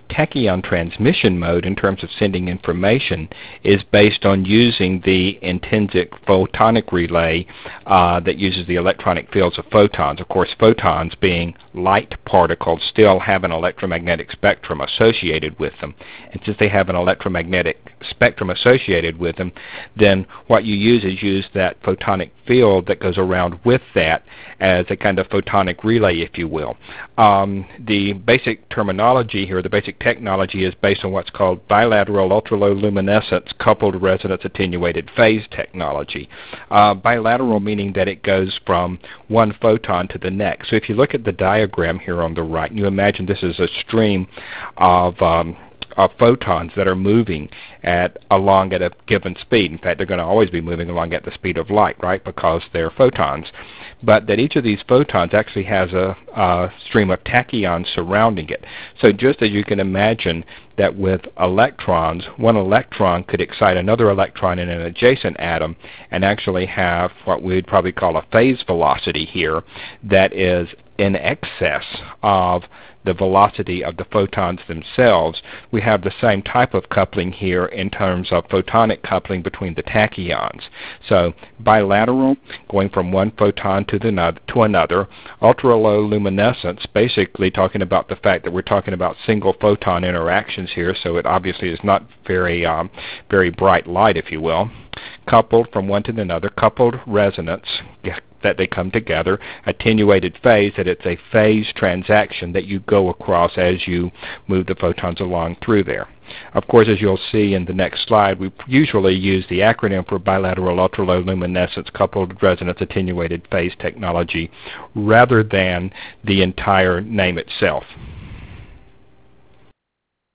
tachyon transmission mode in terms of sending information is based on using the intrinsic photonic relay that uses the electronic fields of photons. Of course, photons, being light particles, still have an electromagnetic spectrum associated with them. And since they have an electromagnetic spectrum associated with them, then what you use that photonic field that goes around with that as a kind of photonic relay, if you will. The basic terminology here, the basic technology, is based on what's called bilateral ultra-low luminescence coupled resonance attenuated phase technology. Bilateral meaning that it goes from one photon to the next. So if you look at the diagram here on the right, and you imagine this is a stream of photons that are moving along at a given speed. In fact, they're going to always be moving along at the speed of light, right, because they're photons. But that each of these photons actually has a stream of tachyons surrounding it. So just as you can imagine that with electrons, one electron could excite another electron in an adjacent atom and actually have what we'd probably call a phase velocity here that is in excess of the velocity of the photons themselves. We have the same type of coupling here in terms of photonic coupling between the tachyons. So bilateral, going from one photon to another. Ultra-low luminescence, basically talking about the fact that we're talking about single photon interactions here, so it obviously is not very bright light, if you will. Coupled from one to another, coupled resonance, that they come together, attenuated phase, that it's a phase transaction that you go across as you move the photons along through there. Of course, as you'll see in the next slide, we usually use the acronym for bilateral ultra-low luminescence coupled resonance attenuated phase technology rather than the entire name itself.